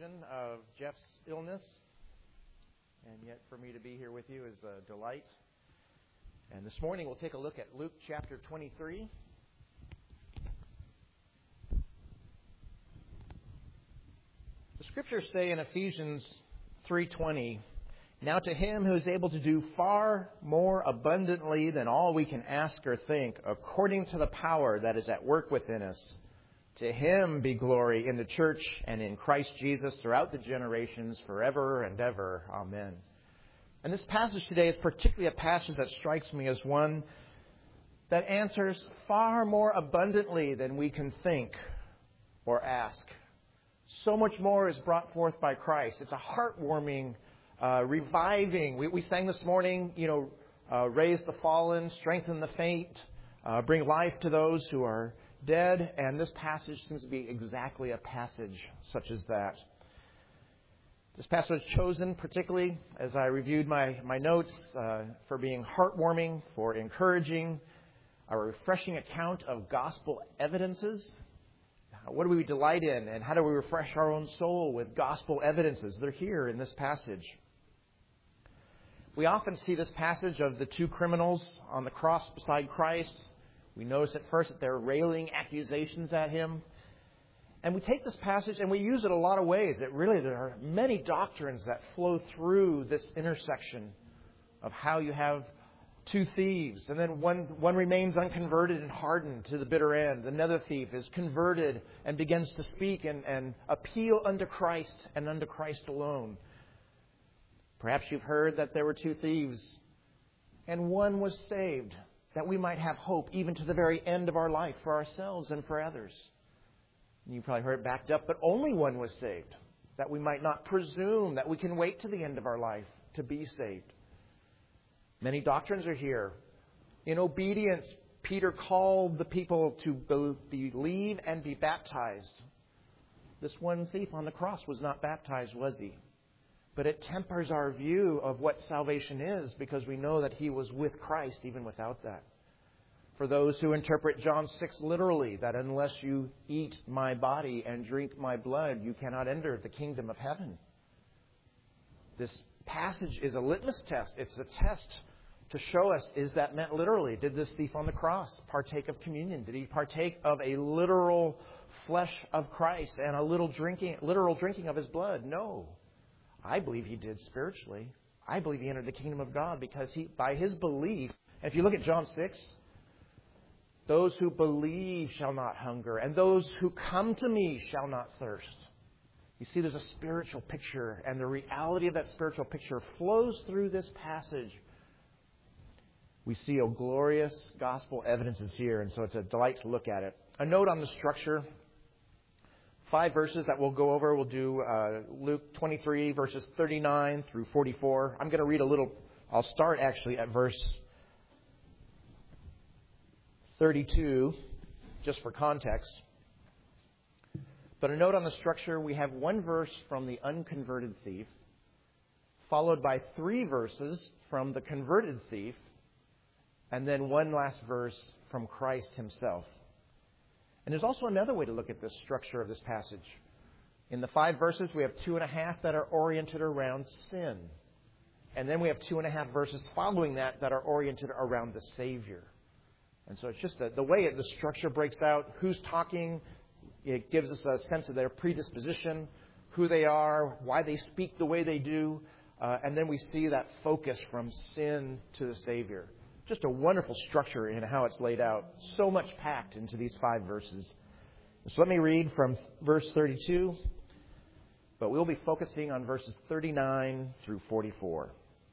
occasion of Jeff's illness, and yet for me to be here with you is a delight. And this morning we'll take a look at Luke chapter 23. The scriptures say in Ephesians 3:20, "Now to him who is able to do far more abundantly than all we can ask or think, according to the power that is at work within us, to him be glory in the church and in Christ Jesus throughout the generations, forever and ever. Amen." And this passage today is particularly a passage that strikes me as one that answers far more abundantly than we can think or ask. So much more is brought forth by Christ. It's a heartwarming, reviving. We sang this morning, raise the fallen, strengthen the faint, bring life to those who are dead. And this passage seems to be exactly a passage such as that. This passage was chosen particularly as I reviewed my notes for being heartwarming, for encouraging, a refreshing account of gospel evidences. What do we delight in, and how do we refresh our own soul with gospel evidences? They're here in this passage. We often see this passage of the two criminals on the cross beside Christ. We notice at first that they're railing accusations at him. And we take this passage and we use it a lot of ways. There are many doctrines that flow through this intersection of how you have two thieves, and then one remains unconverted and hardened to the bitter end. Another thief is converted and begins to speak and appeal unto Christ and unto Christ alone. Perhaps you've heard that there were two thieves, and one was saved, that we might have hope even to the very end of our life for ourselves and for others. You probably heard it backed up, but only one was saved, that we might not presume that we can wait to the end of our life to be saved. Many doctrines are here. In obedience, Peter called the people to believe and be baptized. This one thief on the cross was not baptized, was he? But it tempers our view of what salvation is, because we know that he was with Christ even without that. For those who interpret John 6 literally, that unless you eat my body and drink my blood, you cannot enter the kingdom of heaven. This passage is a litmus test. It's a test to show us, is that meant literally? Did this thief on the cross partake of communion? Did he partake of a literal flesh of Christ and a literal drinking of his blood? No. I believe he did spiritually. I believe he entered the kingdom of God because by his belief, and if you look at John 6, those who believe shall not hunger, and those who come to me shall not thirst. You see, there's a spiritual picture, and the reality of that spiritual picture flows through this passage. We see a glorious gospel evidences here, and so it's a delight to look at it. A note on the structure. 5 verses that we'll go over. We'll do Luke 23, verses 39 through 44. I'm going to read I'll start actually at verse 32, just for context. But a note on the structure, we have one verse from the unconverted thief, followed by 3 verses from the converted thief, and then one last verse from Christ himself. And there's also another way to look at the structure of this passage. In the 5 verses, we have 2.5 that are oriented around sin. And then we have 2.5 verses following that are oriented around the Savior. And so it's just the way the structure breaks out, who's talking. It gives us a sense of their predisposition, who they are, why they speak the way they do. And then we see that focus from sin to the Savior. Just a wonderful structure in how it's laid out. So much packed into these 5 verses. So let me read from verse 32. But we'll be focusing on verses 39 through 44.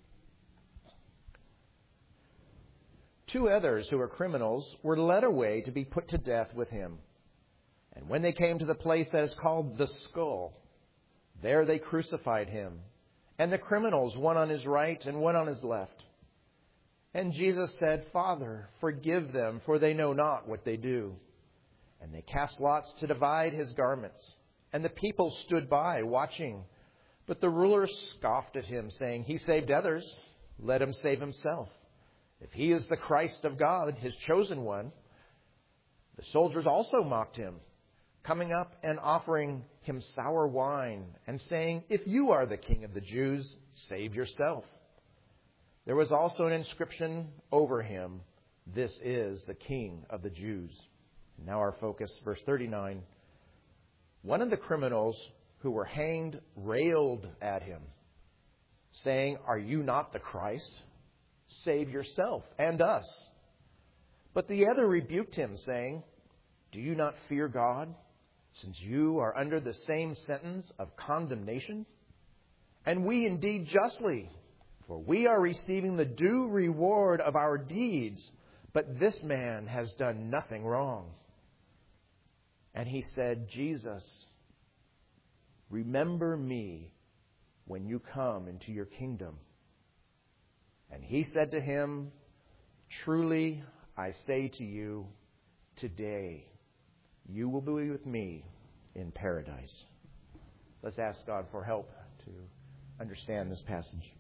2 others who were criminals were led away to be put to death with him. And when they came to the place that is called the Skull, there they crucified him, and the criminals, one on his right and one on his left. And Jesus said, "Father, forgive them, for they know not what they do." And they cast lots to divide his garments. And the people stood by, watching. But the rulers scoffed at him, saying, "He saved others. Let him save himself. If he is the Christ of God, his chosen one." The soldiers also mocked him. coming up and offering him sour wine and saying, "If you are the King of the Jews, save yourself." There was also an inscription over him, "This is the King of the Jews." Now our focus, verse 39. One of the criminals who were hanged railed at him, saying, "Are you not the Christ? Save yourself and us." But the other rebuked him, saying, "Do you not fear God, since you are under the same sentence of condemnation? And we indeed justly, for we are receiving the due reward of our deeds, but this man has done nothing wrong." And he said, "Jesus, remember me when you come into your kingdom." And he said to him, "Truly I say to you, today you will be with me in paradise." Let's ask God for help to understand this passage.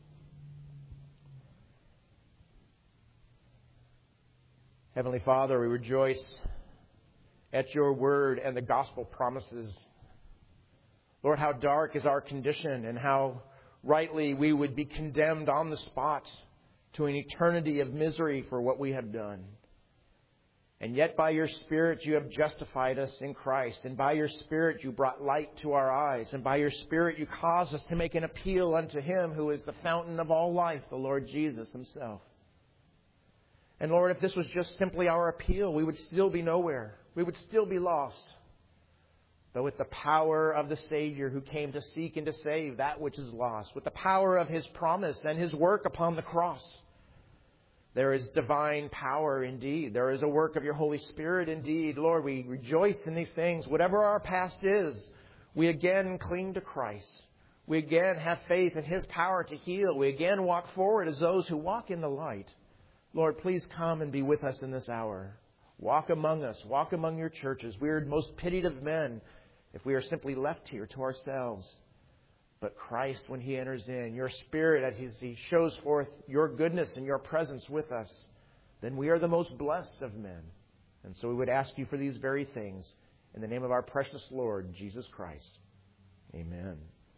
Heavenly Father, we rejoice at your word and the gospel promises. Lord, how dark is our condition and how rightly we would be condemned on the spot to an eternity of misery for what we have done. And yet by your Spirit you have justified us in Christ. And by your Spirit you brought light to our eyes. And by your Spirit you caused us to make an appeal unto him who is the fountain of all life, the Lord Jesus himself. And Lord, if this was just simply our appeal, we would still be nowhere. We would still be lost. But with the power of the Savior who came to seek and to save that which is lost, with the power of his promise and his work upon the cross, there is divine power indeed. There is a work of your Holy Spirit indeed. Lord, we rejoice in these things. Whatever our past is, we again cling to Christ. We again have faith in his power to heal. We again walk forward as those who walk in the light. Lord, please come and be with us in this hour. Walk among us. Walk among your churches. We are most pitied of men if we are simply left here to ourselves. But Christ, when he enters in, your Spirit, as he shows forth your goodness and your presence with us, then we are the most blessed of men. And so we would ask you for these very things in the name of our precious Lord, Jesus Christ. Amen.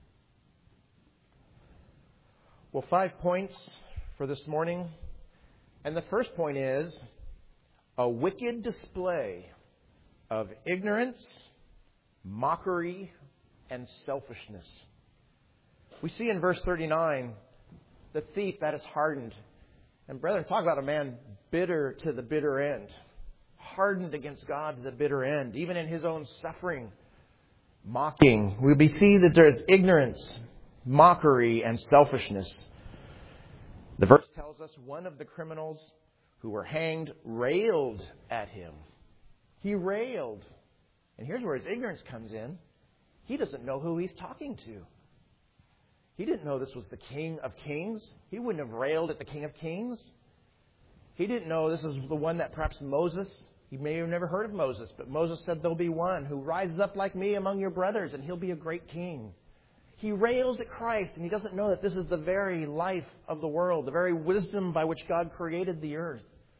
Well, 5 points for this morning. And the first point is a wicked display of ignorance, mockery, and selfishness. We see in verse 39, the thief that is hardened. And brethren, talk about a man bitter to the bitter end. Hardened against God to the bitter end, even in his own suffering. Mocking. We see that there is ignorance, mockery, and selfishness. The verse tells us one of the criminals who were hanged railed at him. He railed. And here's where his ignorance comes in. He doesn't know who he's talking to. He didn't know this was the King of Kings. He wouldn't have railed at the King of Kings. He didn't know this was the one that perhaps Moses, he may have never heard of Moses, but Moses said, "There'll be one who rises up like me among your brothers, and he'll be a great king." He rails at Christ, and he doesn't know that this is the very life of the world, the very wisdom by which God created the earth.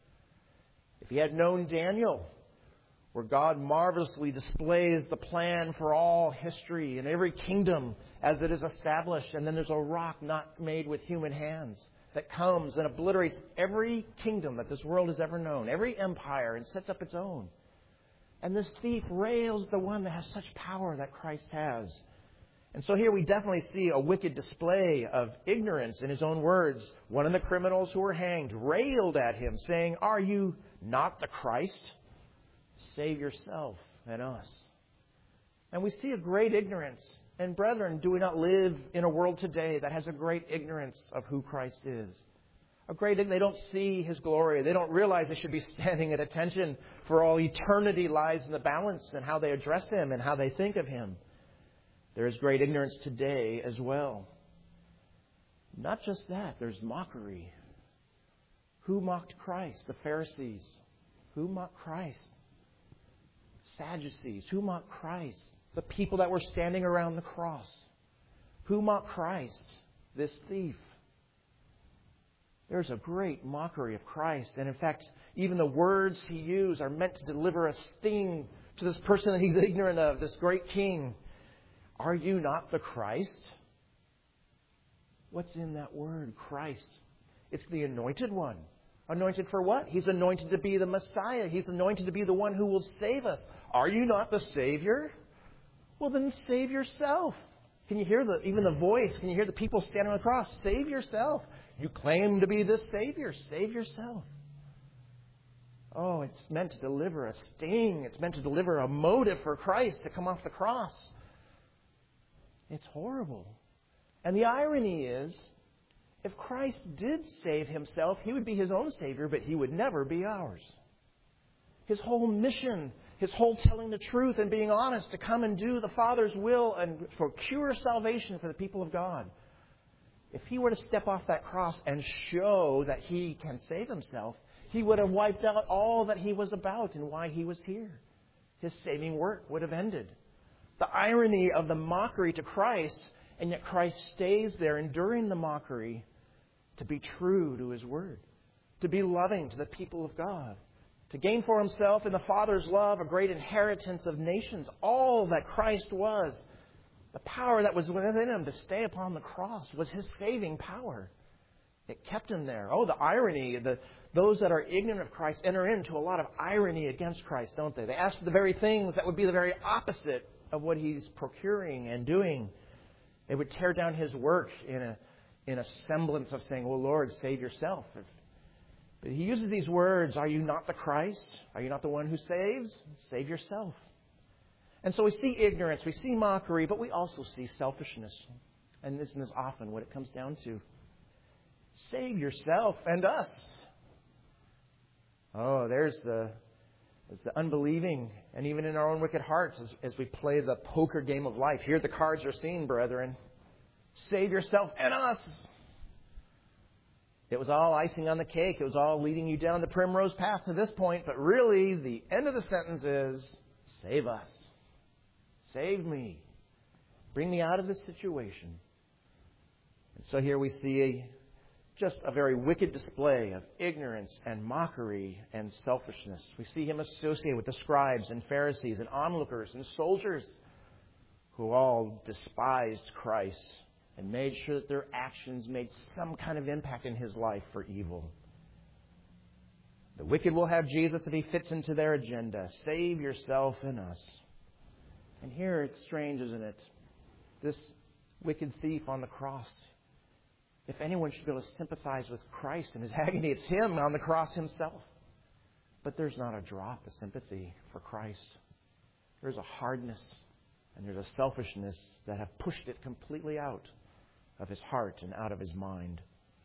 If he had known Daniel, where God marvelously displays the plan for all history and every kingdom as it is established. And then there's a rock not made with human hands that comes and obliterates every kingdom that this world has ever known, every empire, and sets up its own. And this thief rails the one that has such power that Christ has. And so here we definitely see a wicked display of ignorance in his own words. One of the criminals who were hanged railed at him, saying, "Are you not the Christ? Save yourself and us." And we see a great ignorance. And brethren, do we not live in a world today that has a great ignorance of who Christ is? They don't see his glory. They don't realize they should be standing at attention, for all eternity lies in the balance and how they address him and how they think of him. There is great ignorance today as well. Not just that, there's mockery. Who mocked Christ? The Pharisees. Who mocked Christ? Sadducees. Who mocked Christ? The people that were standing around the cross. Who mocked Christ? This thief. There's a great mockery of Christ. And in fact, even the words he used are meant to deliver a sting to this person that he's ignorant of, this great king, are you not the Christ? What's in that word, Christ? It's the anointed one. Anointed for what? He's anointed to be the Messiah. He's anointed to be the one who will save us. Are you not the Savior? Well, then save yourself. Can you hear even the voice? Can you hear the people standing on the cross? Save yourself. You claim to be the Savior. Save yourself. Oh, it's meant to deliver a sting. It's meant to deliver a motive for Christ to come off the cross. It's horrible. And the irony is, if Christ did save himself, he would be his own Savior, but he would never be ours. His whole mission, his whole telling the truth and being honest to come and do the Father's will and procure salvation for the people of God. If he were to step off that cross and show that he can save himself, he would have wiped out all that he was about and why he was here. His saving work would have ended. The irony of the mockery to Christ, and yet Christ stays there enduring the mockery to be true to his word, to be loving to the people of God, to gain for himself in the Father's love a great inheritance of nations. All that Christ was, the power that was within him to stay upon the cross was his saving power. It kept him there. Oh, the irony. Those that are ignorant of Christ enter into a lot of irony against Christ, don't they? They ask for the very things that would be the very opposite of what he's procuring and doing. They would tear down his work in a semblance of saying, well, Lord, save yourself. But he uses these words, are you not the Christ? Are you not the one who saves? Save yourself. And so we see ignorance, we see mockery, but we also see selfishness. And this is often what it comes down to. Save yourself and us. Oh, there's the unbelieving, and even in our own wicked hearts as we play the poker game of life. Here the cards are seen, brethren. Save yourself and us. It was all icing on the cake. It was all leading you down the primrose path to this point. But really, the end of the sentence is, save us. Save me. Bring me out of this situation. And so here we see just a very wicked display of ignorance and mockery and selfishness. We see him associated with the scribes and Pharisees and onlookers and soldiers who all despised Christ and made sure that their actions made some kind of impact in his life for evil. The wicked will have Jesus if he fits into their agenda. Save yourself and us. And here it's strange, isn't it? This wicked thief on the cross. If anyone should be able to sympathize with Christ in his agony, it's him on the cross himself. But there's not a drop of sympathy for Christ. There's a hardness and there's a selfishness that have pushed it completely out of his heart and out of his mind.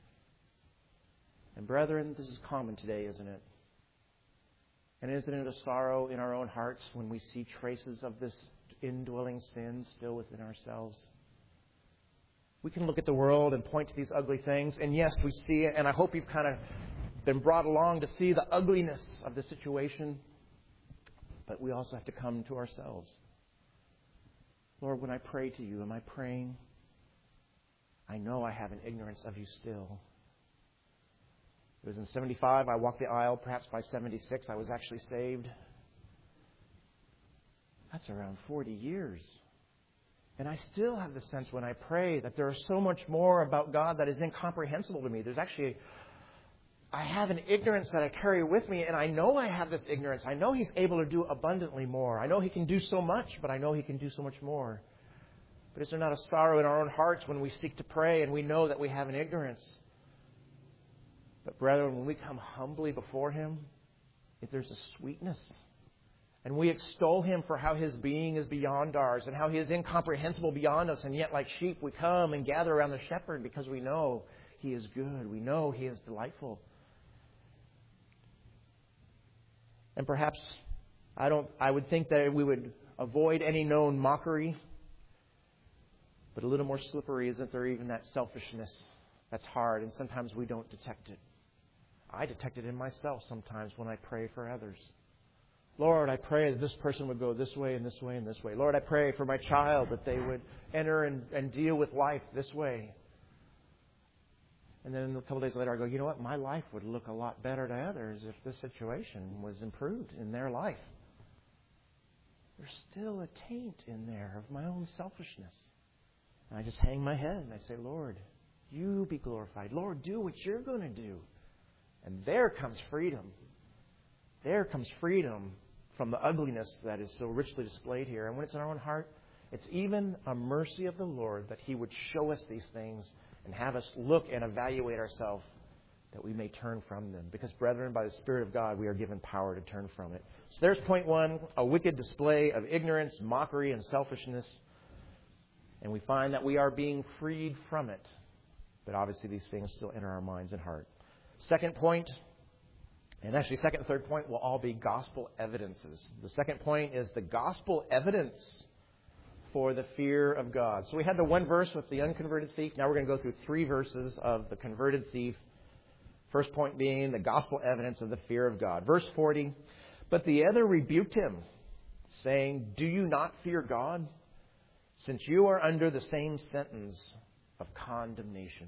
And brethren, this is common today, isn't it? And isn't it a sorrow in our own hearts when we see traces of this indwelling sin still within ourselves? We can look at the world and point to these ugly things, and yes, we see it, and I hope you've kind of been brought along to see the ugliness of the situation, but we also have to come to ourselves. Lord, when I pray to you, am I praying? I know I have an ignorance of you still. It was in 75, I walked the aisle. Perhaps by 76, I was actually saved. That's around 40 years. And I still have the sense when I pray that there is so much more about God that is incomprehensible to me. There's actually, I have an ignorance that I carry with me, and I know I have this ignorance. I know He's able to do abundantly more. I know He can do so much, but I know He can do so much more. But is there not a sorrow in our own hearts when we seek to pray and we know that we have an ignorance? But brethren, when we come humbly before Him, if there's a sweetness, and we extol Him for how His being is beyond ours and how He is incomprehensible beyond us, and yet like sheep we come and gather around the shepherd because we know He is good. We know He is delightful. And perhaps I would think that we would avoid any known mockery, but a little more slippery, isn't there, even that selfishness that's hard, and sometimes we don't detect it. I detect it in myself sometimes when I pray for others. Lord, I pray that this person would go this way and this way and this way. Lord, I pray for my child that they would enter and deal with life this way. And then a couple of days later I go, you know what? My life would look a lot better to others if this situation was improved in their life. there's still a taint in there of my own selfishness. And I just hang my head and I say, Lord, you be glorified. Lord, do what you're going to do. And there comes freedom. There comes freedom from the ugliness that is so richly displayed here. And when it's in our own heart, it's even a mercy of the Lord that He would show us these things and have us look and evaluate ourselves that we may turn from them. Because, brethren, by the Spirit of God, we are given power to turn from it. So there's point one, a wicked display of ignorance, mockery, and selfishness. And we find that we are being freed from it. But obviously these things still enter our minds and heart. Second point, and actually second and third point will all be gospel evidences. The second point is the gospel evidence for the fear of God. So we had the one verse with the unconverted thief. Now we're going to go through 3 verses of the converted thief. First point being the gospel evidence of the fear of God. Verse 40, but the other rebuked him, saying, do you not fear God, since you are under the same sentence of condemnation?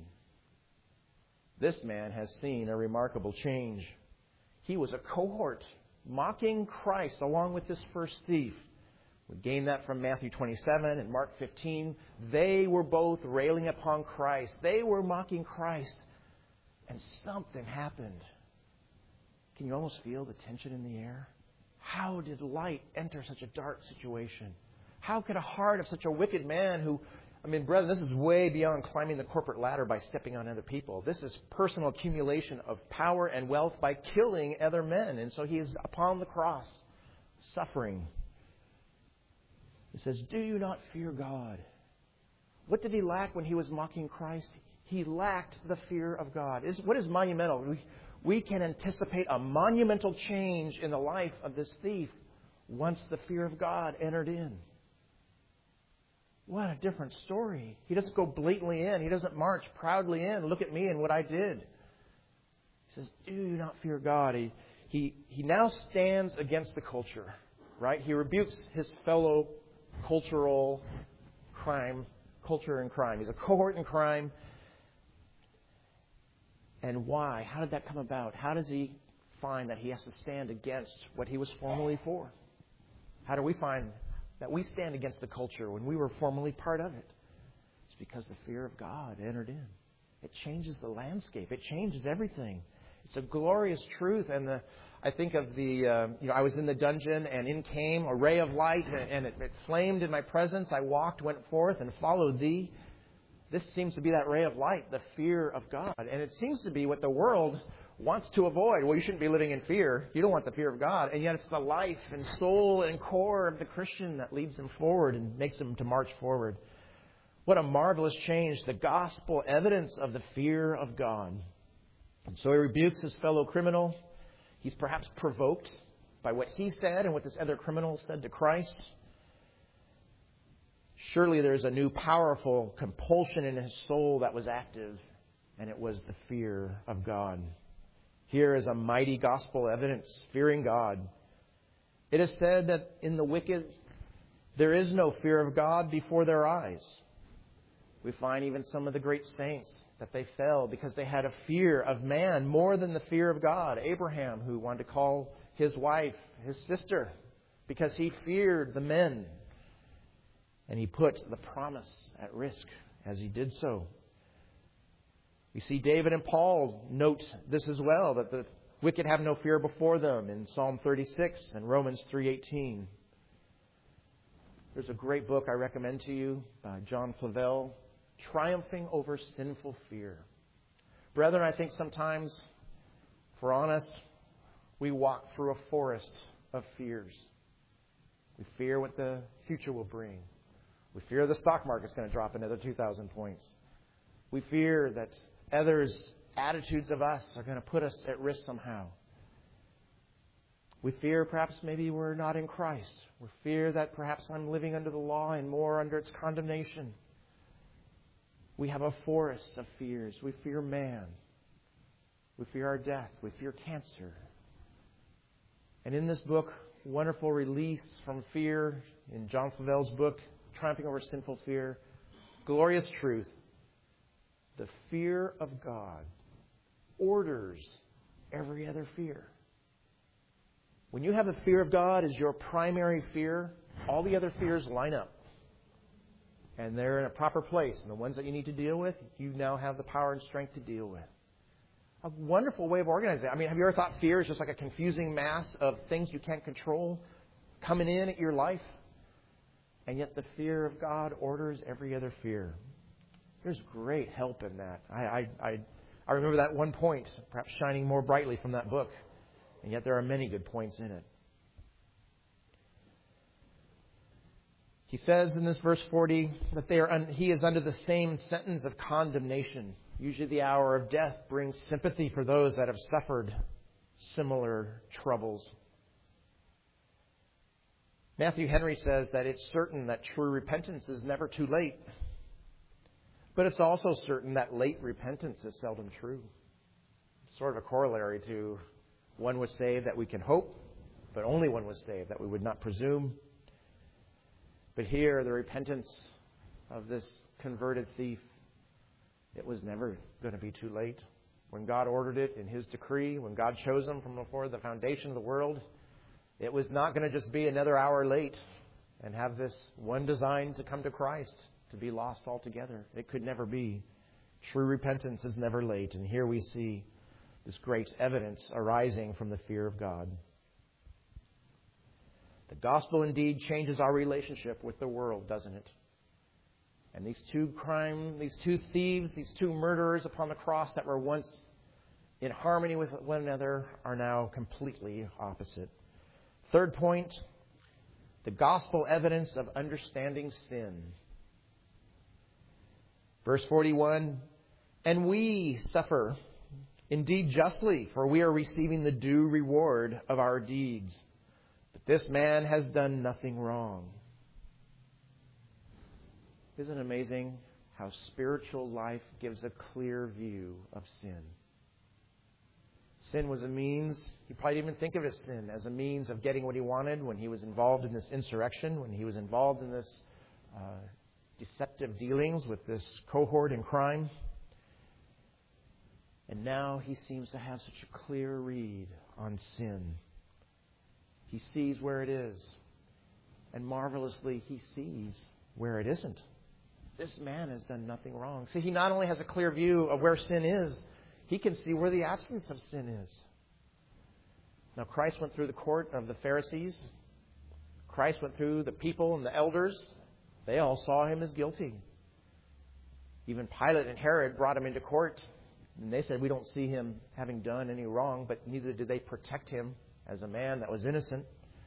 This man has seen a remarkable change. He was a cohort mocking Christ along with this first thief. We gain that from Matthew 27 and Mark 15. They were both railing upon Christ. They were mocking Christ. And something happened. Can you almost feel the tension in the air? How did light enter such a dark situation? How could a heart of such a wicked man who, brethren, this is way beyond climbing the corporate ladder by stepping on other people. This is personal accumulation of power and wealth by killing other men. And so he is upon the cross, suffering. He says, do you not fear God? What did he lack when he was mocking Christ? He lacked the fear of God. What is monumental? We can anticipate a monumental change in the life of this thief once the fear of God entered in. What a different story. He doesn't go blatantly in. He doesn't march proudly in. Look at me and what I did. He says, do you not fear God? He now stands against the culture, right? He rebukes his fellow culture and crime. He's a cohort in crime. And why? How did that come about? How does he find that he has to stand against what he was formerly for? How do we find that we stand against the culture when we were formerly part of it? It's because the fear of God entered in. It changes the landscape. It changes everything. It's a glorious truth. And I think of I was in the dungeon and in came a ray of light and it flamed in my presence. I walked, went forth and followed thee. This seems to be that ray of light, the fear of God. And it seems to be what the world wants to avoid. Well, you shouldn't be living in fear. You don't want the fear of God. And yet it's the life and soul and core of the Christian that leads him forward and makes him to march forward. What a marvelous change. The gospel evidence of the fear of God. And so he rebukes his fellow criminal. He's perhaps provoked by what he said and what this other criminal said to Christ. Surely there's a new powerful compulsion in his soul that was active, and it was the fear of God. Here is a mighty gospel evidence, fearing God. It is said that in the wicked, there is no fear of God before their eyes. We find even some of the great saints that they fell because they had a fear of man more than the fear of God. Abraham, who wanted to call his wife his sister because he feared the men. And he put the promise at risk as he did so. We see David and Paul note this as well, that the wicked have no fear before them in Psalm 36 and Romans 3:18. There's a great book I recommend to you by John Flavel, Triumphing Over Sinful Fear. Brethren, I think sometimes, if we're honest, we walk through a forest of fears. We fear what the future will bring. We fear the stock market's going to drop another 2,000 points. We fear that others' attitudes of us are going to put us at risk somehow. We fear perhaps maybe we're not in Christ. We fear that perhaps I'm living under the law and more under its condemnation. We have a forest of fears. We fear man. We fear our death. We fear cancer. And in this book, wonderful release from fear, in John Flavel's book, Triumphing Over Sinful Fear, glorious truth. The fear of God orders every other fear. When you have the fear of God as your primary fear, all the other fears line up. And they're in a proper place. And the ones that you need to deal with, you now have the power and strength to deal with. A wonderful way of organizing it. I mean, have you ever thought fear is just like a confusing mass of things you can't control coming in at your life? And yet the fear of God orders every other fear. There's great help in that. I remember that one point, perhaps shining more brightly from that book. And yet there are many good points in it. He says in this verse 40 that he is under the same sentence of condemnation. Usually the hour of death brings sympathy for those that have suffered similar troubles. Matthew Henry says that it's certain that true repentance is never too late. But it's also certain that late repentance is seldom true. Sort of a corollary to one was saved that we can hope, but only one was saved that we would not presume. But here, the repentance of this converted thief, it was never going to be too late. When God ordered it in His decree, when God chose him from before the foundation of the world, it was not going to just be another hour late and have this one design to come to Christ, to be lost altogether. It could never be. True repentance is never late. And here we see this great evidence arising from the fear of God. The gospel indeed changes our relationship with the world, doesn't it? And these two thieves, these two murderers upon the cross that were once in harmony with one another are now completely opposite. Third point, the gospel evidence of understanding sin. Verse 41, and we suffer indeed justly, for we are receiving the due reward of our deeds. But this man has done nothing wrong. Isn't it amazing how spiritual life gives a clear view of sin? Sin was a means, he probably didn't even think of it as sin, as a means of getting what he wanted when he was involved in this insurrection, when he was involved in this deceptive dealings with this cohort in crime. And now he seems to have such a clear read on sin. He sees where it is. And marvelously, he sees where it isn't. This man has done nothing wrong. See, he not only has a clear view of where sin is, he can see where the absence of sin is. Now, Christ went through the court of the Pharisees. Christ went through the people and the elders. They all saw him as guilty. Even Pilate and Herod brought him into court. And they said, we don't see him having done any wrong, but neither did they protect him as a man that was innocent.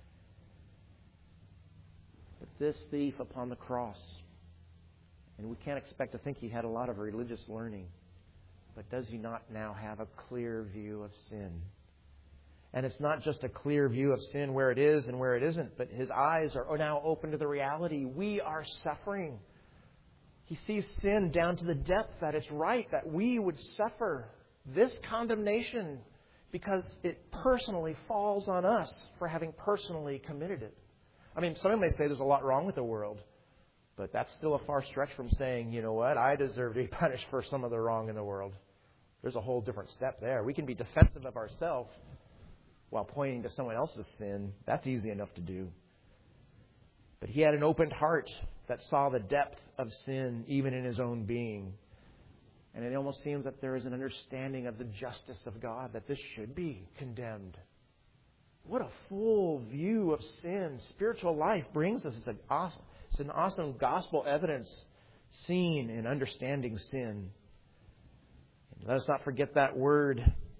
But this thief upon the cross, and we can't expect to think he had a lot of religious learning, but does he not now have a clear view of sin? And it's not just a clear view of sin where it is and where it isn't, but his eyes are now open to the reality. We are suffering. He sees sin down to the depth that it's right that we would suffer this condemnation because it personally falls on us for having personally committed it. I mean, some may say there's a lot wrong with the world, but that's still a far stretch from saying, you know what, I deserve to be punished for some of the wrong in the world. There's a whole different step there. We can be defensive of ourselves while pointing to someone else's sin. That's easy enough to do. But he had an opened heart that saw the depth of sin even in his own being. And it almost seems that there is an understanding of the justice of God, that this should be condemned. What a full view of sin spiritual life brings us. It's an awesome gospel evidence seen in understanding sin. And let us not forget that word,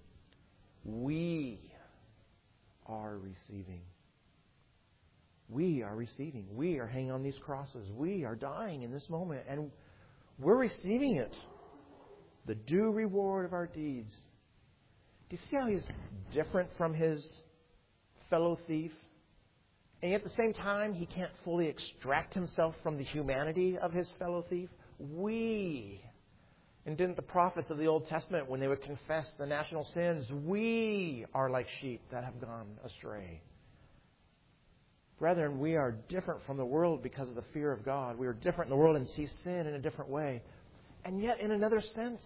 we are receiving. We are receiving. We are hanging on these crosses. We are dying in this moment. And we're receiving it. The due reward of our deeds. Do you see how he's different from his fellow thief? And yet at the same time, he can't fully extract himself from the humanity of his fellow thief. We. And didn't the prophets of the Old Testament, when they would confess the national sins, we are like sheep that have gone astray. Brethren, we are different from the world because of the fear of God. We are different in the world and see sin in a different way. And yet, in another sense,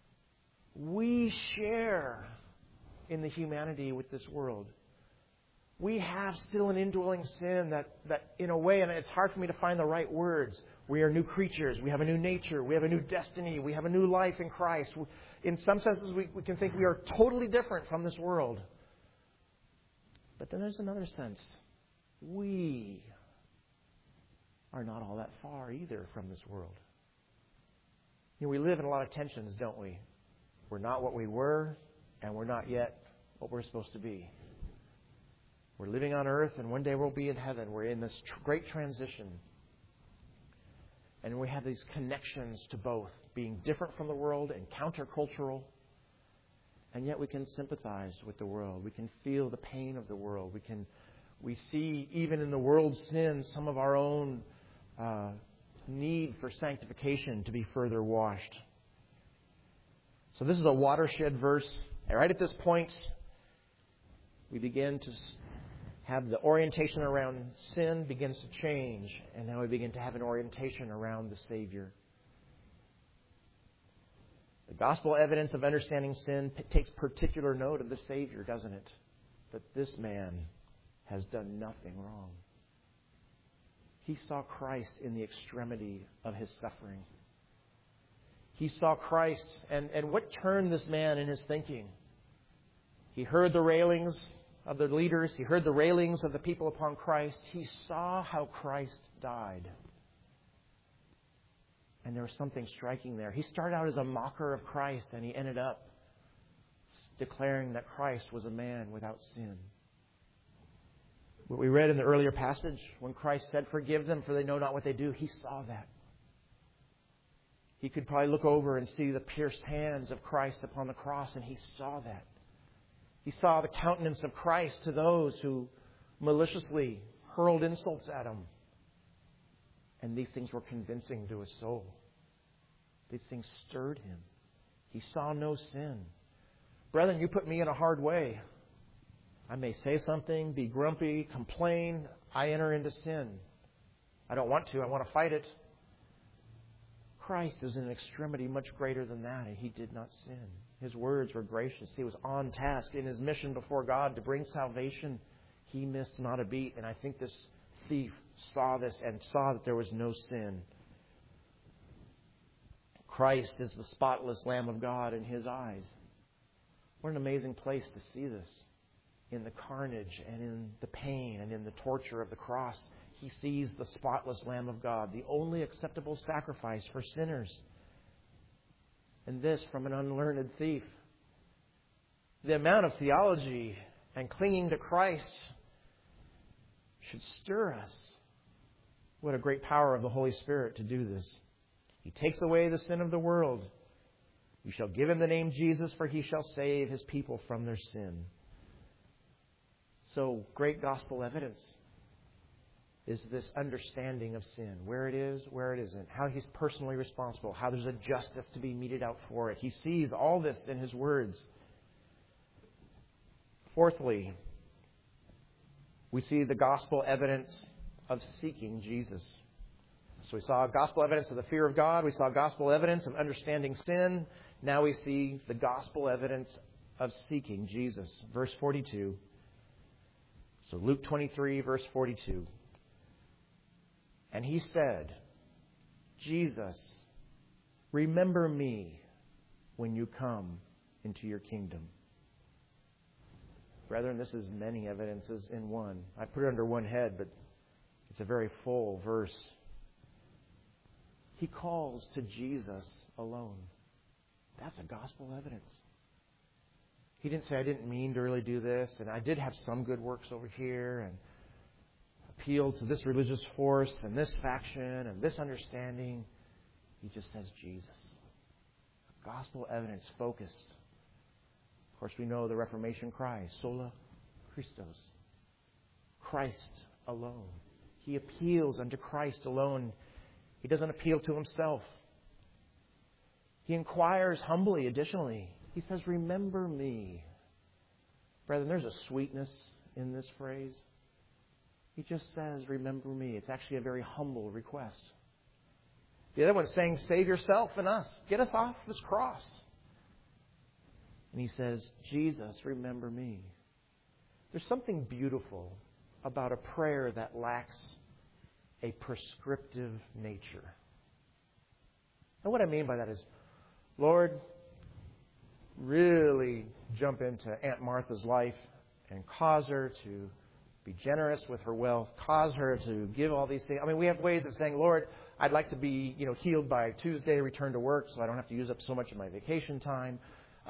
we share in the humanity with this world. We have still an indwelling sin that in a way, and it's hard for me to find the right words, we are new creatures. We have a new nature. We have a new destiny. We have a new life in Christ. In some senses, we can think we are totally different from this world. But then there's another sense. We are not all that far either from this world. You know, we live in a lot of tensions, don't we? We're not what we were, and we're not yet what we're supposed to be. We're living on earth, and one day we'll be in heaven. We're in this great transition. And we have these connections to both, being different from the world and countercultural. And yet we can sympathize with the world. We can feel the pain of the world. We see, even in the world's sin, some of our own need for sanctification to be further washed. So this is a watershed verse. And right at this point, we begin to have the orientation around sin begins to change, and now we begin to have an orientation around the Savior. The gospel evidence of understanding sin takes particular note of the Savior, doesn't it? But this man has done nothing wrong. He saw Christ in the extremity of his suffering. He saw Christ, and what turned this man in his thinking? He heard the railings of the leaders. He heard the railings of the people upon Christ. He saw how Christ died. And there was something striking there. He started out as a mocker of Christ, and he ended up declaring that Christ was a man without sin. What we read in the earlier passage, when Christ said, "Forgive them, for they know not what they do," he saw that. He could probably look over and see the pierced hands of Christ upon the cross, and he saw that. He saw the countenance of Christ to those who maliciously hurled insults at him. And these things were convincing to his soul. These things stirred him. He saw no sin. Brethren, you put me in a hard way. I may say something, be grumpy, complain. I enter into sin. I don't want to. I want to fight it. Christ is in an extremity much greater than that, and he did not sin. His words were gracious. He was on task in his mission before God to bring salvation. He missed not a beat, and I think this thief saw this and saw that there was no sin. Christ is the spotless Lamb of God in his eyes. What an amazing place to see this. In the carnage and in the pain and in the torture of the cross, he sees the spotless Lamb of God, the only acceptable sacrifice for sinners. And this from an unlearned thief. The amount of theology and clinging to Christ should stir us. What a great power of the Holy Spirit to do this. He takes away the sin of the world. You shall give him the name Jesus, for he shall save his people from their sin. So, great gospel evidence is this understanding of sin. Where it is, where it isn't. How he's personally responsible. How there's a justice to be meted out for it. He sees all this in his words. Fourthly, we see the gospel evidence of seeking Jesus. So we saw gospel evidence of the fear of God. We saw gospel evidence of understanding sin. Now we see the gospel evidence of seeking Jesus. Verse 42. So Luke 23, verse 42. And he said, Jesus, remember me when you come into your kingdom. Brethren, this is many evidences in one. I put it under one head, but it's a very full verse. He calls to Jesus alone. That's a gospel evidence. He didn't say, I didn't mean to really do this, and I did have some good works over here, and appeal to this religious force, and this faction, and this understanding. He just says Jesus. Gospel evidence focused. Of course, we know the Reformation cry, sola Christos. Christ alone. He appeals unto Christ alone. He doesn't appeal to himself. He inquires humbly, additionally. He says, remember me. Brethren, there's a sweetness in this phrase. He just says, remember me. It's actually a very humble request. The other one's saying, save yourself and us. Get us off this cross. And he says, Jesus, remember me. There's something beautiful about a prayer that lacks a prescriptive nature. And what I mean by that is, Lord, really jump into Aunt Martha's life and cause her to be generous with her wealth, cause her to give all these things. I mean, we have ways of saying, Lord, I'd like to be, healed by Tuesday, return to work, so I don't have to use up so much of my vacation time.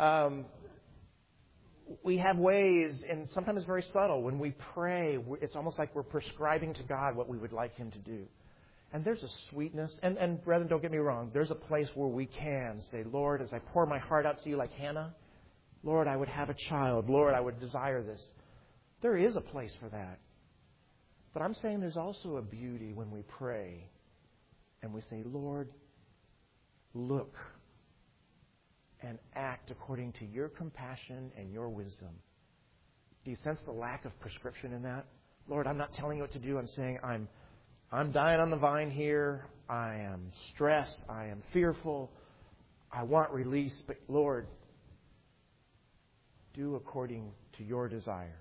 We have ways, and sometimes it's very subtle. When we pray, it's almost like we're prescribing to God what we would like Him to do. And there's a sweetness, and brethren, don't get me wrong, there's a place where we can say, Lord, as I pour my heart out to you like Hannah, Lord, I would have a child. Lord, I would desire this. There is a place for that. But I'm saying there's also a beauty when we pray and we say, Lord, look and act according to your compassion and your wisdom. Do you sense the lack of prescription in that? Lord, I'm not telling you what to do. I'm saying I'm dying on the vine here. I am stressed. I am fearful. I want release. But Lord, do according to your desire.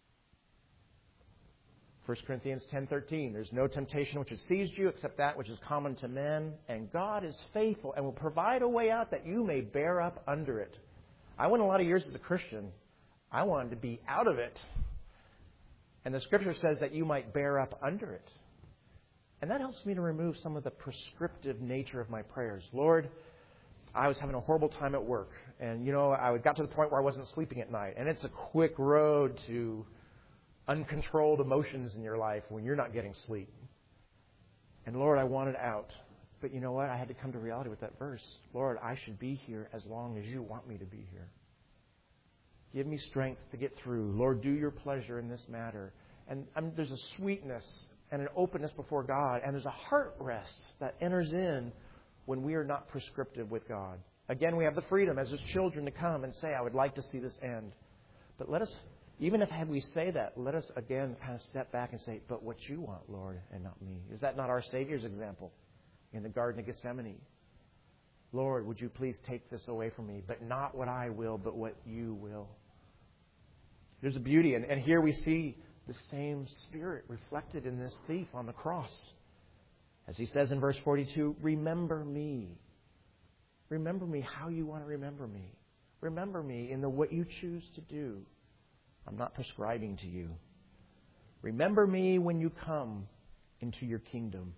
1 Corinthians 10:13, there's no temptation which has seized you except that which is common to men, and God is faithful and will provide a way out that you may bear up under it. I went a lot of years as a Christian. I wanted to be out of it. And the Scripture says that you might bear up under it. And that helps me to remove some of the prescriptive nature of my prayers. Lord, I was having a horrible time at work. And, I got to the point where I wasn't sleeping at night. And it's a quick road to uncontrolled emotions in your life when you're not getting sleep. And Lord, I wanted out. But you know what? I had to come to reality with that verse. Lord, I should be here as long as you want me to be here. Give me strength to get through. Lord, do your pleasure in this matter. And there's a sweetness and an openness before God. And there's a heart rest that enters in when we are not prescriptive with God. Again, we have the freedom as His children to come and say, I would like to see this end. But let us, even if we say that, let us again kind of step back and say, but what you want, Lord, and not me. Is that not our Savior's example in the Garden of Gethsemane? Lord, would you please take this away from me, but not what I will, but what you will. There's a beauty, and here we see the same Spirit reflected in this thief on the cross. As he says in verse 42, remember me. Remember me how you want to remember me. Remember me in what you choose to do. I'm not prescribing to you. Remember me when you come into your kingdom.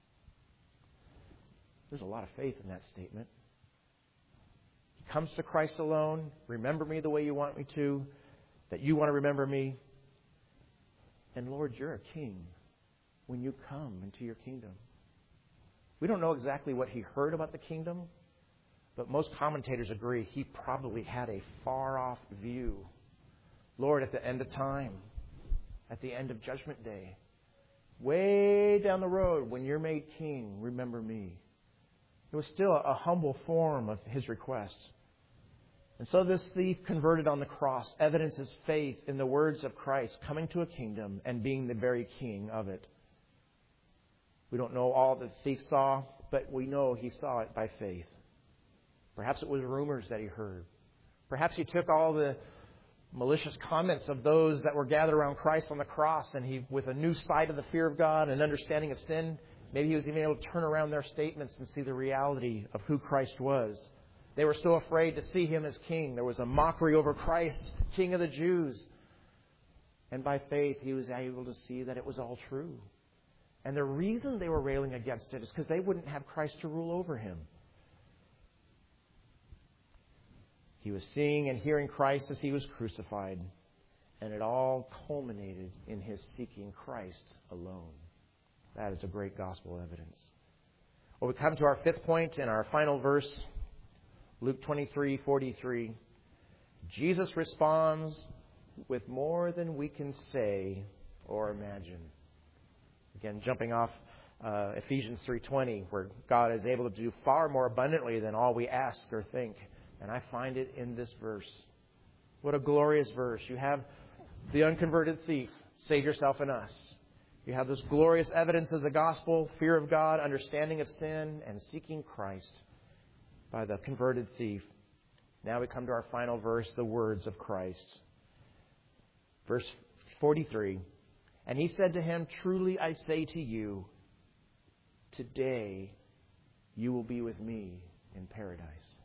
There's a lot of faith in that statement. He comes to Christ alone. Remember me the way you want me to. That you want to remember me. And Lord, you're a king when you come into your kingdom. We don't know exactly what he heard about the kingdom, but most commentators agree he probably had a far-off view. Lord, at the end of time, at the end of Judgment Day, way down the road when you're made king, remember me. It was still a humble form of his request. And so this thief converted on the cross evidences faith in the words of Christ coming to a kingdom and being the very king of it. We don't know all that the thief saw, but we know he saw it by faith. Perhaps it was rumors that he heard. Perhaps he took all the malicious comments of those that were gathered around Christ on the cross, and he, with a new sight of the fear of God and understanding of sin, maybe he was even able to turn around their statements and see the reality of who Christ was. They were so afraid to see him as king. There was a mockery over Christ, King of the Jews. And by faith, he was able to see that it was all true. And the reason they were railing against it is because they wouldn't have Christ to rule over him. He was seeing and hearing Christ as he was crucified. And it all culminated in his seeking Christ alone. That is a great gospel evidence. Well, we come to our fifth point in our final verse, Luke 23:43. Jesus responds with more than we can say or imagine. Again, jumping off Ephesians 3:20, where God is able to do far more abundantly than all we ask or think. And I find it in this verse. What a glorious verse. You have the unconverted thief, save yourself and us. You have this glorious evidence of the gospel, fear of God, understanding of sin, and seeking Christ by the converted thief. Now we come to our final verse, the words of Christ. Verse 43. And he said to him, "Truly I say to you, today you will be with me in paradise."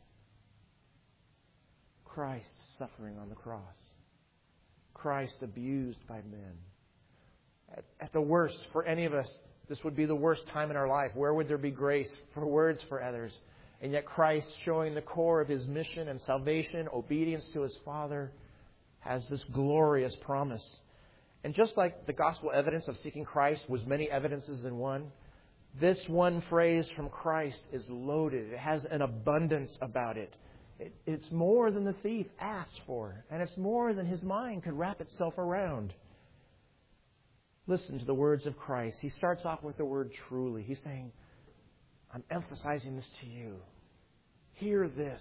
Christ suffering on the cross. Christ abused by men. At the worst, for any of us, this would be the worst time in our life. Where would there be grace for words for others? And yet Christ, showing the core of His mission and salvation, obedience to His Father, has this glorious promise. And just like the gospel evidence of seeking Christ was many evidences in one, this one phrase from Christ is loaded. It has an abundance about it. It's more than the thief asked for, and it's more than his mind could wrap itself around. Listen to the words of Christ. He starts off with the word truly. He's saying, I'm emphasizing this to you. Hear this.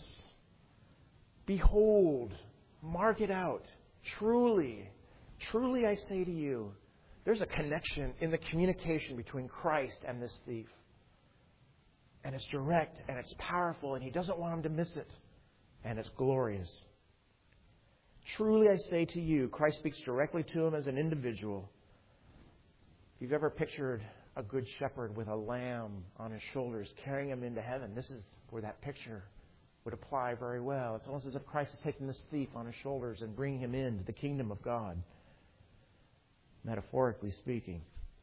Behold, mark it out. Truly, truly I say to you. There's a connection in the communication between Christ and this thief. And it's direct and it's powerful, and He doesn't want him to miss it. And it's glorious. Truly I say to you, Christ speaks directly to him as an individual. If you've ever pictured a good shepherd with a lamb on his shoulders carrying him into heaven, this is where that picture would apply very well. It's almost as if Christ is taking this thief on His shoulders and bringing him into the kingdom of God, metaphorically speaking.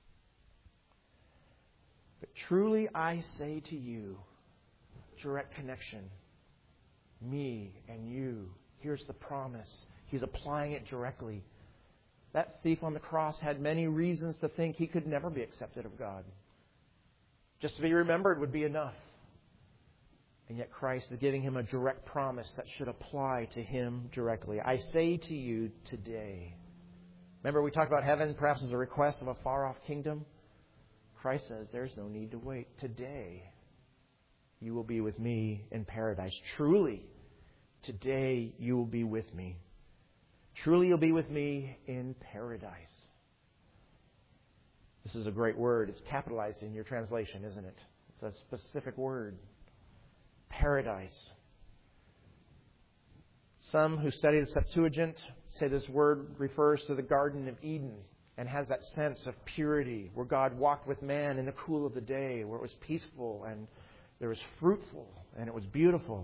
But truly I say to you, direct connection, me and you. Here's the promise. He's applying it directly. That thief on the cross had many reasons to think he could never be accepted of God. Just to be remembered would be enough. And yet Christ is giving him a direct promise that should apply to him directly. I say to you today. Remember we talked about heaven perhaps as a request of a far-off kingdom? Christ says there's no need to wait. Today you will be with me in paradise. Truly, today you will be with me. Truly you'll be with me in paradise. This is a great word. It's capitalized in your translation, isn't it? It's a specific word. Paradise. Some who study the Septuagint say this word refers to the Garden of Eden and has that sense of purity where God walked with man in the cool of the day, where it was peaceful and it was fruitful and it was beautiful.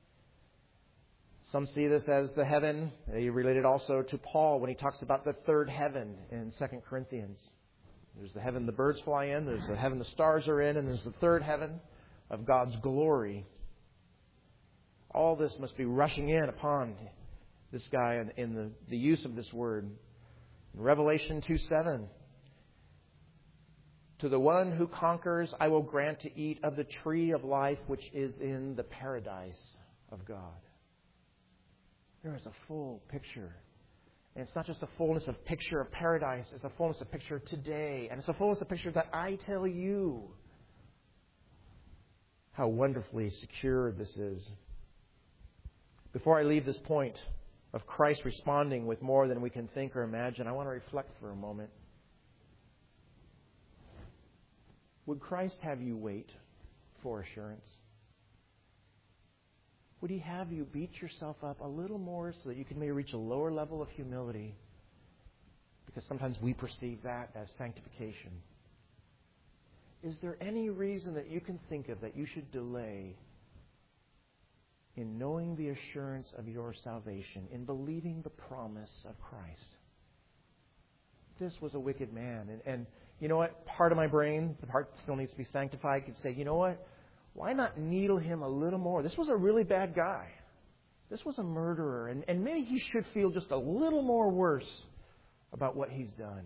Some see this as the heaven. They relate it also to Paul when he talks about the third heaven in 2 Corinthians. There's the heaven the birds fly in, there's the heaven the stars are in, and there's the third heaven of God's glory. All this must be rushing in upon this guy in the use of this word. In Revelation 2:7, to the one who conquers, I will grant to eat of the tree of life which is in the paradise of God. There is a full picture. And it's not just a fullness of picture of paradise. It's a fullness of picture today. And it's a fullness of picture that I tell you. How wonderfully secure this is. Before I leave this point of Christ responding with more than we can think or imagine, I want to reflect for a moment. Would Christ have you wait for assurance? Would He have you beat yourself up a little more so that you can maybe reach a lower level of humility? Because sometimes we perceive that as sanctification. Is there any reason that you can think of that you should delay in knowing the assurance of your salvation, in believing the promise of Christ? This was a wicked man. And you know what? Part of my brain, the part that still needs to be sanctified, could say, you know what? Why not needle him a little more? This was a really bad guy. This was a murderer. And maybe he should feel just a little more worse about what he's done.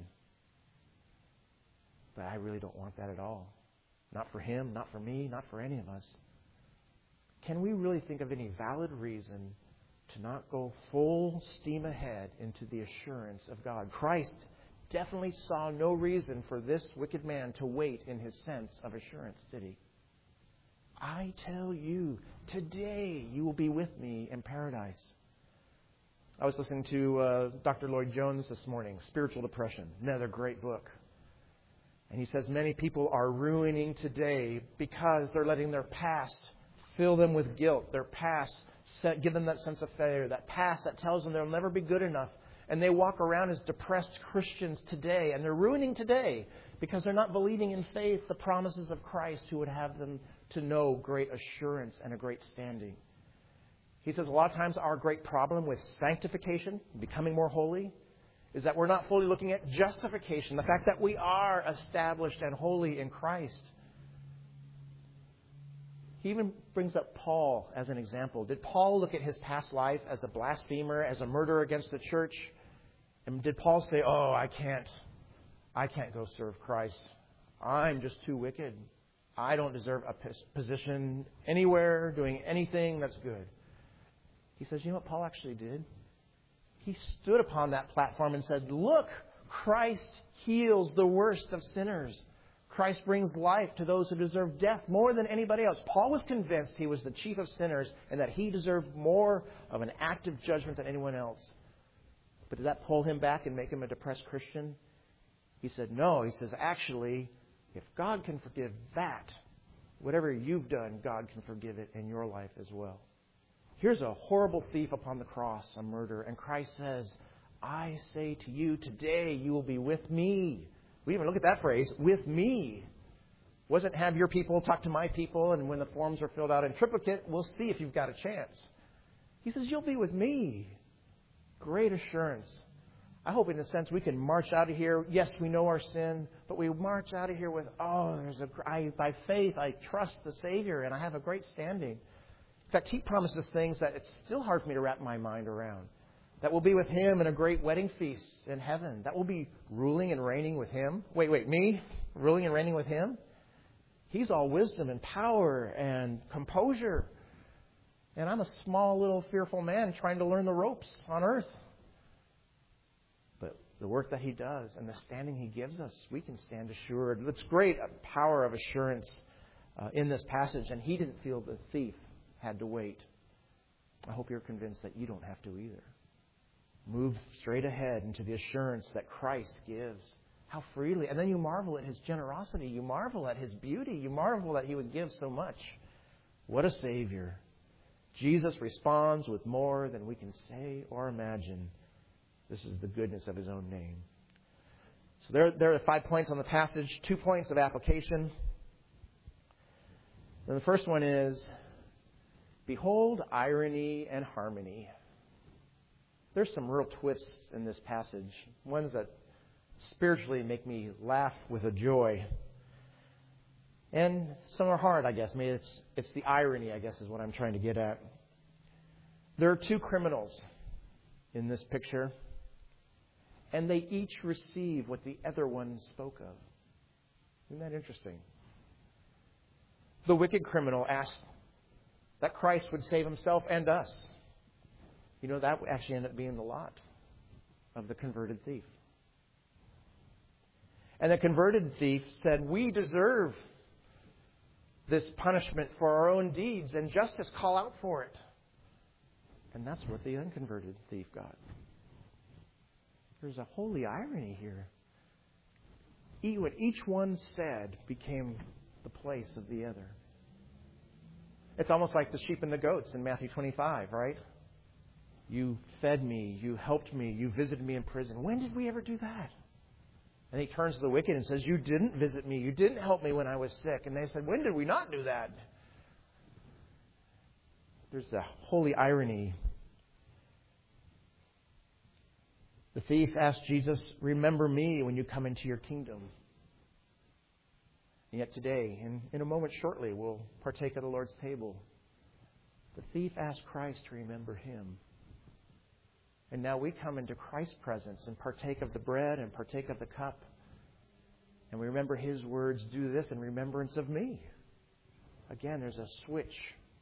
But I really don't want that at all. Not for him, not for me, not for any of us. Can we really think of any valid reason to not go full steam ahead into the assurance of God? Christ definitely saw no reason for this wicked man to wait in his sense of assurance, did He? I tell you, today you will be with me in paradise. I was listening to Dr. Lloyd Jones this morning, Spiritual Depression, another great book. And he says many people are ruining today because they're letting their past fill them with guilt. Their past give them that sense of failure. That past that tells them they'll never be good enough. And they walk around as depressed Christians today. And they're ruining today because they're not believing in faith the promises of Christ who would have them to know great assurance and a great standing. He says a lot of times our great problem with sanctification, becoming more holy, is that we're not fully looking at justification, the fact that we are established and holy in Christ. He even brings up Paul as an example. Did Paul look at his past life as a blasphemer, as a murderer against the church? And did Paul say, oh, I can't go serve Christ. I'm just too wicked. I don't deserve a position anywhere, doing anything that's good. He says, you know what Paul actually did? He stood upon that platform and said, look, Christ heals the worst of sinners. Christ brings life to those who deserve death more than anybody else. Paul was convinced he was the chief of sinners and that he deserved more of an active judgment than anyone else. But did that pull him back and make him a depressed Christian? He said, no. He says, actually, if God can forgive that, whatever you've done, God can forgive it in your life as well. Here's a horrible thief upon the cross, a murderer. And Christ says, I say to you, today you will be with me. We even look at that phrase, with me. Wasn't have your people talk to my people, and when the forms are filled out in triplicate, we'll see if you've got a chance. He says, you'll be with me. Great assurance. I hope in a sense we can march out of here. Yes, we know our sin, but we march out of here with, by faith I trust the Savior and I have a great standing. In fact, He promises things that it's still hard for me to wrap my mind around. That we'll be with Him in a great wedding feast in heaven. That we'll be ruling and reigning with Him. Wait, me? Ruling and reigning with Him? He's all wisdom and power and composure. And I'm a small little fearful man trying to learn the ropes on earth. But the work that He does and the standing He gives us, we can stand assured. It's great power of assurance in this passage. And he didn't feel the thief had to wait. I hope you're convinced that you don't have to either. Move straight ahead into the assurance that Christ gives. How freely. And then you marvel at His generosity. You marvel at His beauty. You marvel that He would give so much. What a Savior. Jesus responds with more than we can say or imagine. This is the goodness of His own name. So there are 5 points on the passage. 2 points of application. And the first one is, behold irony and harmony. There's some real twists in this passage, ones that spiritually make me laugh with a joy. And some are hard, I guess. Maybe it's the irony, I guess, is what I'm trying to get at. There are 2 criminals in this picture, and they each receive what the other one spoke of. Isn't that interesting? The wicked criminal asks that Christ would save himself and us. You know, that actually ended up being the lot of the converted thief. And the converted thief said, we deserve this punishment for our own deeds, and justice call out for it. And that's what the unconverted thief got. There's a holy irony here. What each one said became the place of the other. It's almost like the sheep and the goats in Matthew 25, right? You fed me, you helped me, you visited me in prison. When did we ever do that? And He turns to the wicked and says, you didn't visit me, you didn't help me when I was sick. And they said, when did we not do that? There's a holy irony. The thief asked Jesus, remember me when you come into your kingdom. And yet today, in a moment shortly, we'll partake of the Lord's table. The thief asked Christ to remember him. And now we come into Christ's presence and partake of the bread and partake of the cup. And we remember His words, do this in remembrance of me. Again, there's a switch.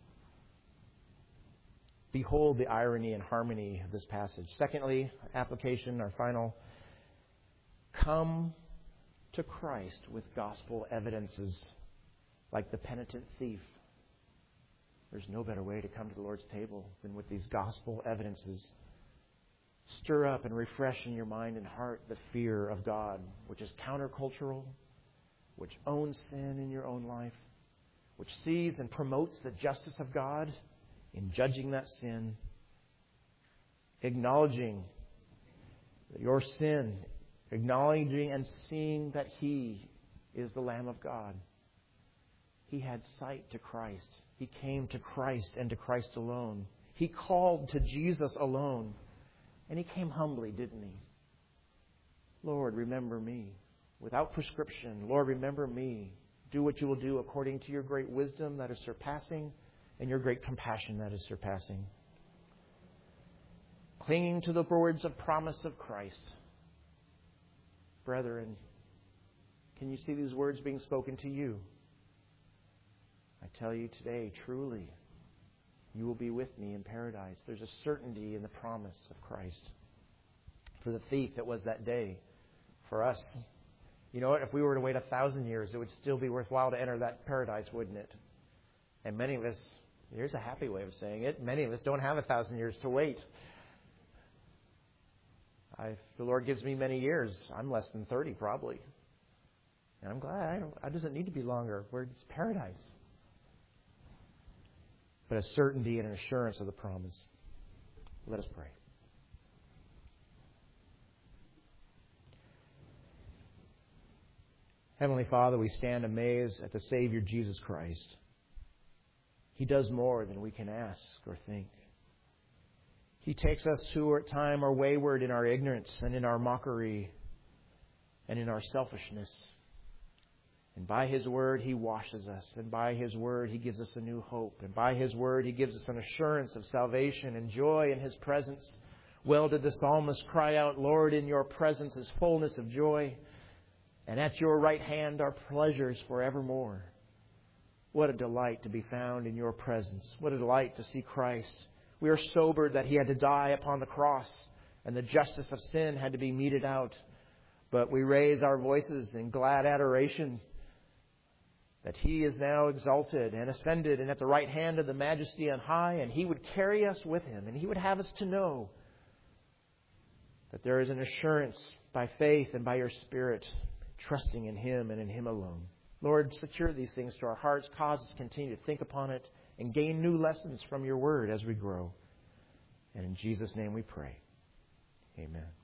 Behold the irony and harmony of this passage. Secondly, application, our final. Come to Christ with gospel evidences like the penitent thief. There's no better way to come to the Lord's table than with these gospel evidences. Stir up and refresh in your mind and heart the fear of God, which is countercultural, which owns sin in your own life, which sees and promotes the justice of God in judging that sin, acknowledging your sin, acknowledging and seeing that He is the Lamb of God. He had sight to Christ. He came to Christ and to Christ alone. He called to Jesus alone. And He came humbly, didn't He? Lord, remember me. Without prescription, Lord, remember me. Do what you will do according to your great wisdom that is surpassing and your great compassion that is surpassing. Clinging to the words of promise of Christ. Brethren, can you see these words being spoken to you? I tell you today, truly, you will be with me in paradise. There's a certainty in the promise of Christ. For the thief, it was that day. For us, you know what? If we were to wait 1,000 years, it would still be worthwhile to enter that paradise, wouldn't it? And many of us, here's a happy way of saying it, many of us don't have 1,000 years to wait. If the Lord gives me many years, I'm less than 30 probably. And I'm glad it doesn't need to be longer. It's paradise. But a certainty and an assurance of the promise. Let us pray. Heavenly Father, we stand amazed at the Savior Jesus Christ. He does more than we can ask or think. He takes us who at time are wayward in our ignorance and in our mockery and in our selfishness. And by His Word, He washes us. And by His Word, He gives us a new hope. And by His Word, He gives us an assurance of salvation and joy in His presence. Well did the psalmist cry out, Lord, in your presence is fullness of joy. And at your right hand are pleasures forevermore. What a delight to be found in your presence. What a delight to see Christ. We are sobered that He had to die upon the cross and the justice of sin had to be meted out. But we raise our voices in glad adoration that He is now exalted and ascended and at the right hand of the Majesty on high, and He would carry us with Him, and He would have us to know that there is an assurance by faith and by your Spirit, trusting in Him and in Him alone. Lord, secure these things to our hearts, cause us to continue to think upon it, and gain new lessons from your Word as we grow. And in Jesus' name we pray. Amen.